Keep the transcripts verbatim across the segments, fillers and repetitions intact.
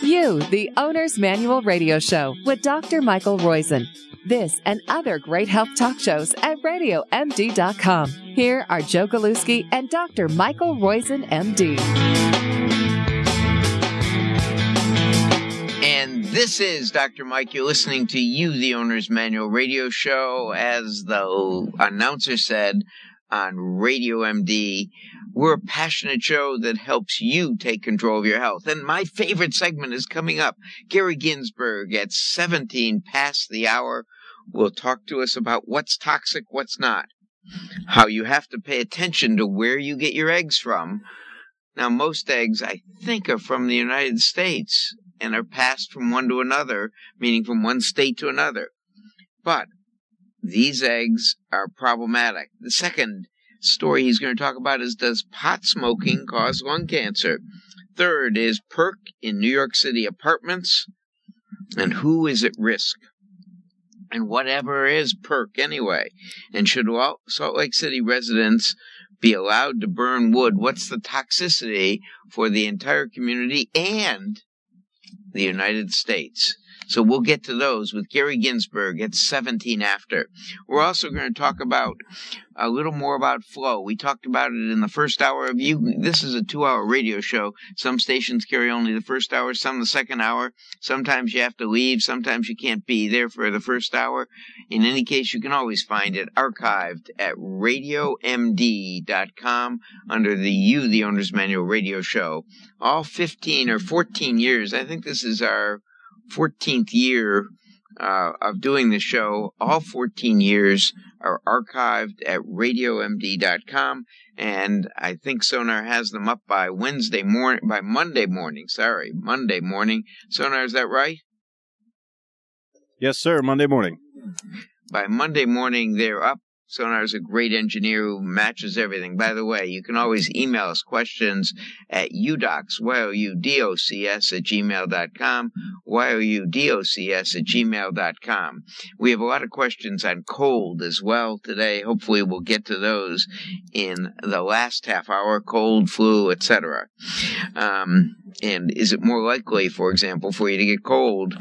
You, the Owner's Manual Radio Show with Doctor Michael Roizen. This and other great health talk shows at radio M D dot com. Here are Joe Galuski and Doctor Michael Roizen, M D. And this is Doctor Mike. You're listening to You, the Owner's Manual Radio Show. As the announcer said on Radio M D, we're a passionate show that helps you take control of your health. And my favorite segment is coming up. Gary Ginsberg at seventeen past the hour will talk to us about what's toxic, what's not. How you have to pay attention to where you get your eggs from. Now, most eggs, I think, are from the United States and are passed from one to another, meaning from one state to another. But these eggs are problematic. The second story he's going to talk about is, does pot smoking cause lung cancer? Third is perk in New York City apartments, and who is at risk? And whatever is perk anyway? And should Salt Lake City residents be allowed to burn wood? What's the toxicity for the entire community and the United States? So we'll get to those with Gary Ginsberg at seventeen after. We're also going to talk about a little more about flow. We talked about it in the first hour of you. This is a two-hour radio show. Some stations carry only the first hour, some the second hour. Sometimes you have to leave. Sometimes you can't be there for the first hour. In any case, you can always find it archived at radio M D dot com under the You, the Owner's Manual Radio Show. All fifteen or fourteen years, I think this is our fourteenth year uh, of doing the show. All fourteen years are archived at radio M D dot com, and I think Sonar has them up by Wednesday morning, by Monday morning, sorry, Monday morning. Sonar, is that right? Yes, sir, Monday morning. By Monday morning, they're up. Sonar is a great engineer who matches everything. By the way, you can always email us questions at udocs, Y O U D O C S at gmail dot com, Y O U D O C S at gmail dot com. We have a lot of questions on cold as well today. Hopefully we'll get to those in the last half hour, cold, flu, et cetera. Um, and is it more likely, for example, for you to get cold,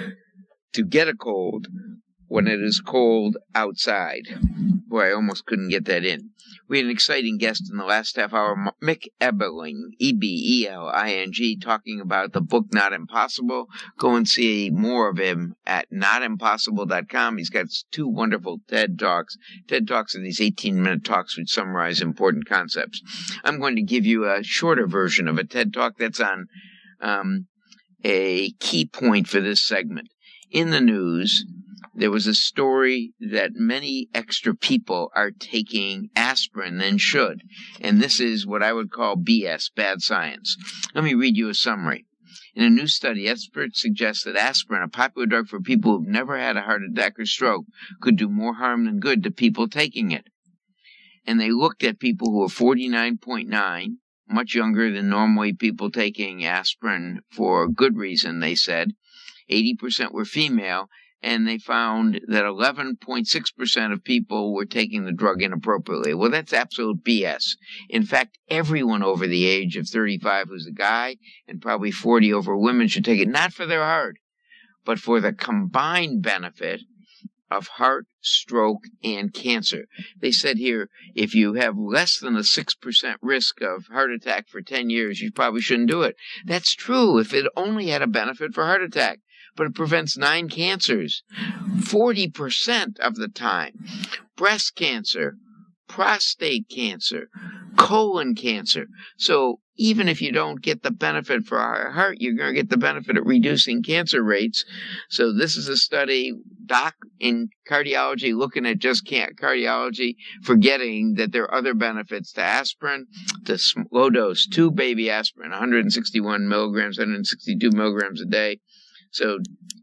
to get a cold, when it is cold outside? Boy, I almost couldn't get that in. We had an exciting guest in the last half hour, Mick Ebeling, E B E L I N G, talking about the book Not Impossible. Go and see more of him at not impossible dot com. He's got two wonderful TED Talks. TED Talks are these eighteen-minute talks which summarize important concepts. I'm going to give you a shorter version of a TED Talk that's on um, a key point for this segment. In the news, there was a story that many extra people are taking aspirin than should. And this is what I would call B S, bad science. Let me read you a summary. In a new study, experts suggest that aspirin, a popular drug for people who've never had a heart attack or stroke, could do more harm than good to people taking it. And they looked at people who were forty-nine point nine, much younger than normally people taking aspirin for good reason, they said. eighty percent were female. And they found that eleven point six percent of people were taking the drug inappropriately. Well, that's absolute B S. In fact, everyone over the age of thirty-five who's a guy and probably forty over women should take it, not for their heart, but for the combined benefit of heart, stroke, and cancer. They said here, if you have less than a six percent risk of heart attack for ten years, you probably shouldn't do it. That's true if it only had a benefit for heart attack. But it prevents nine cancers, forty percent of the time. Breast cancer, prostate cancer, colon cancer. So even if you don't get the benefit for our heart, you're going to get the benefit of reducing cancer rates. So this is a study, doc in cardiology, looking at just cardiology, forgetting that there are other benefits to aspirin, to low dose two baby aspirin, one hundred sixty-one milligrams, one hundred sixty-two milligrams a day. So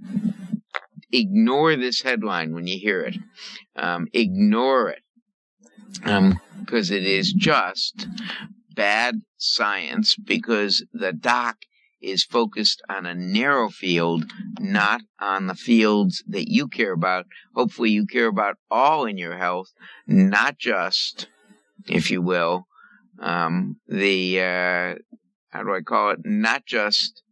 ignore this headline when you hear it. Um, ignore it um, because it is just bad science, because the doc is focused on a narrow field, not on the fields that you care about. Hopefully you care about all in your health, not just, if you will, um, the, uh, how do I call it, not just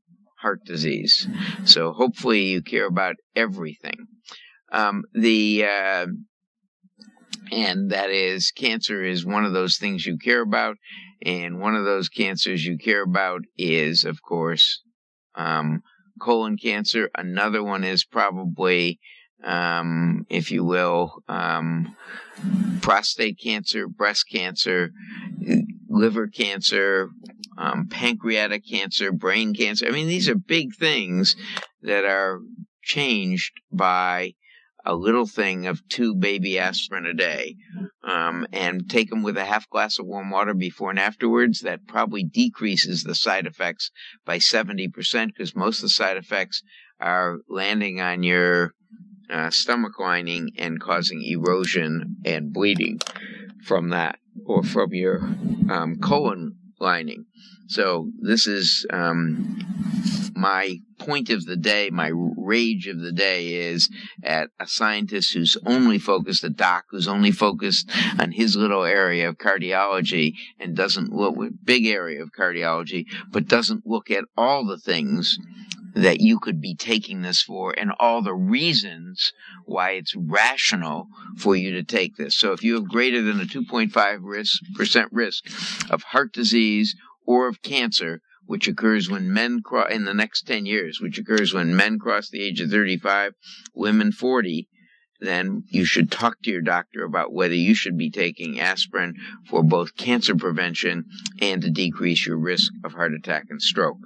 heart disease. So hopefully you care about everything. Um, the uh, and that is, cancer is one of those things you care about, and one of those cancers you care about is, of course, um, colon cancer. Another one is probably, um, if you will, um, prostate cancer, breast cancer, liver cancer, um, pancreatic cancer, brain cancer. I mean, these are big things that are changed by a little thing of two baby aspirin a day, um, and take them with a half glass of warm water before and afterwards. That probably decreases the side effects by seventy percent, because most of the side effects are landing on your uh, stomach lining and causing erosion and bleeding from that, or from your um, colon lining. So this is um, my point of the day, my rage of the day is at a scientist who's only focused, a doc who's only focused on his little area of cardiology and doesn't look with big area of cardiology, but doesn't look at all the things that you could be taking this for and all the reasons why it's rational for you to take this. So if you have greater than a two point five percent risk of heart disease or of cancer, which occurs when men cross in the next ten years, which occurs when men cross the age of thirty-five, women forty, then you should talk to your doctor about whether you should be taking aspirin for both cancer prevention and to decrease your risk of heart attack and stroke.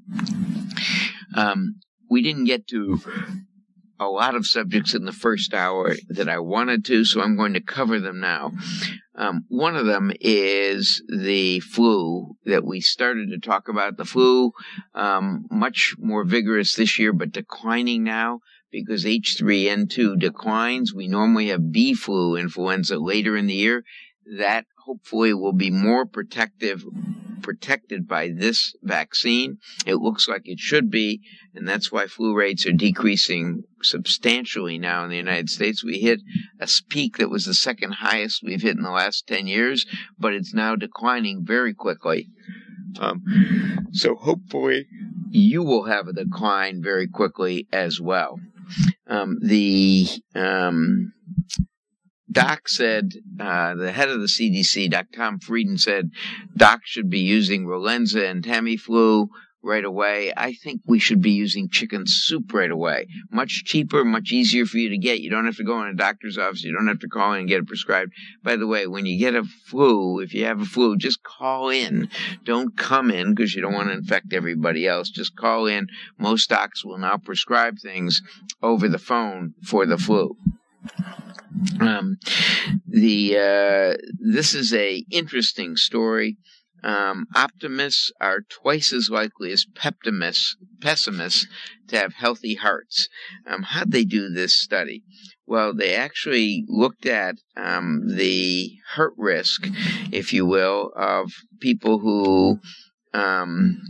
Um, we didn't get to a lot of subjects in the first hour that I wanted to, so I'm going to cover them now. Um, one of them is the flu that we started to talk about. The flu, um, much more vigorous this year, but declining now because H three N two declines. We normally have B flu influenza later in the year. That hopefully will be more protective, protected by this vaccine. It looks like it should be, and that's why flu rates are decreasing substantially now in the United States. We hit a peak that was the second highest we've hit in the last ten years, but it's now declining very quickly. Um, so hopefully you will have a decline very quickly as well. Um, the um, Doc said, uh, the head of the C D C, Doctor Tom Frieden, said Doc should be using Relenza and Tamiflu right away. I think we should be using chicken soup right away. Much cheaper, much easier for you to get. You don't have to go in a doctor's office. You don't have to call in and get it prescribed. By the way, when you get a flu, if you have a flu, just call in. Don't come in because you don't want to infect everybody else. Just call in. Most docs will now prescribe things over the phone for the flu. Um, the uh, this is a interesting story. Um, optimists are twice as likely as peptimists, pessimists to have healthy hearts. Um, how'd they do this study? Well, they actually looked at um, the heart risk, if you will, of people who um,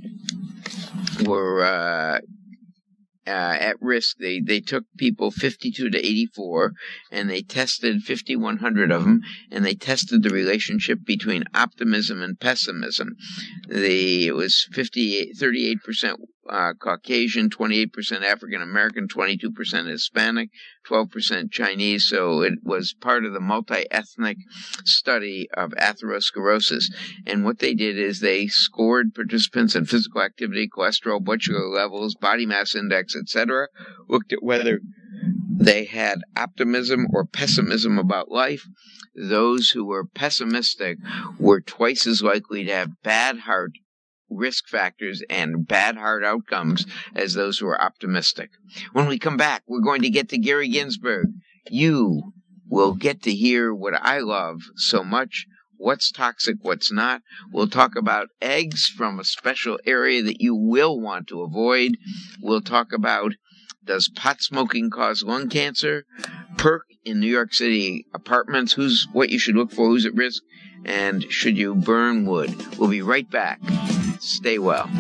were uh, Uh, at risk. They they took people fifty-two to eighty-four, and they tested fifty-one hundred of them, and they tested the relationship between optimism and pessimism. The it was fifty-eight, thirty-eight percent uh, Caucasian, twenty-eight percent African American, twenty-two percent Hispanic, twelve percent Chinese. So it was part of the multi-ethnic study of atherosclerosis. And what they did is they scored participants in physical activity, cholesterol, blood sugar levels, body mass index, et cetera, looked at whether they had optimism or pessimism about life. Those who were pessimistic were twice as likely to have bad heart risk factors and bad heart outcomes as those who are optimistic. When we come back, we're going to get to Gary Ginsberg. You will get to hear what I love so much. What's toxic, what's not. We'll talk about eggs from a special area that you will want to avoid. We'll talk about, does pot smoking cause lung cancer? Perk in New York City apartments, who's what you should look for, who's at risk, and should you burn wood? We'll be right back. Stay well.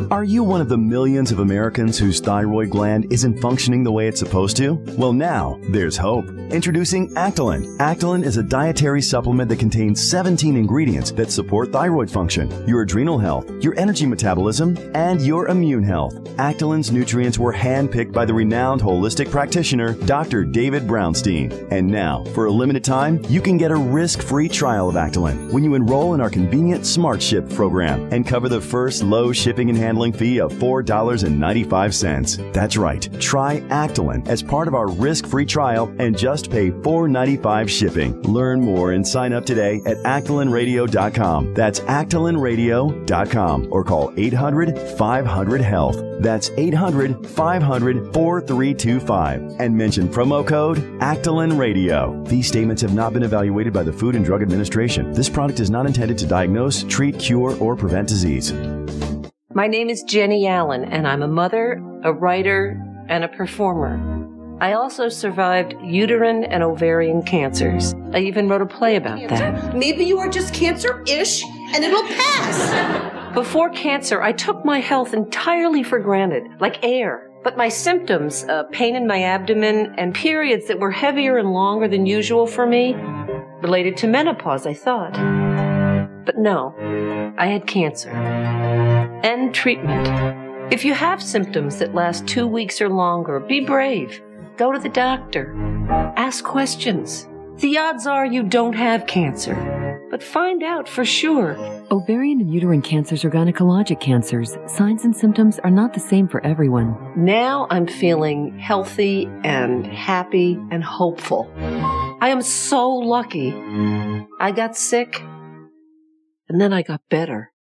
Are you one of the millions of Americans whose thyroid gland isn't functioning the way it's supposed to? Well, now there's hope. Introducing Actilin. Actilin is a dietary supplement that contains seventeen ingredients that support thyroid function, your adrenal health, your energy metabolism, and your immune health. Actilin's nutrients were handpicked by the renowned holistic practitioner, Doctor David Brownstein. And now, for a limited time, you can get a risk-free trial of Actilin when you enroll in our convenient Smart Ship program and cover the first low shipping and handling fee of four dollars and ninety-five cents. That's right. Try Actilin as part of our risk-free trial and just pay four dollars and ninety-five cents shipping. Learn more and sign up today at actilin radio dot com. That's actilin radio dot com or call eight hundred, five hundred, health. That's eight hundred, five hundred, four three two five and mention promo code Actilin Radio. These statements have not been evaluated by the Food and Drug Administration. This product is not intended to diagnose, treat, cure, or prevent disease. My name is Jenny Allen, and I'm a mother, a writer, and a performer. I also survived uterine and ovarian cancers. I even wrote a play about that. Maybe you are just cancer-ish, and it'll pass. Before cancer, I took my health entirely for granted, like air. But my symptoms, uh, pain in my abdomen, and periods that were heavier and longer than usual for me, related to menopause, I thought. But no, I had cancer. And treatment. If you have symptoms that last two weeks or longer, be brave. Go to the doctor. Ask questions. The odds are you don't have cancer, but find out for sure. Ovarian and uterine cancers are gynecologic cancers. Signs and symptoms are not the same for everyone. Now I'm feeling healthy and happy and hopeful. I am so lucky. I got sick, and then I got better.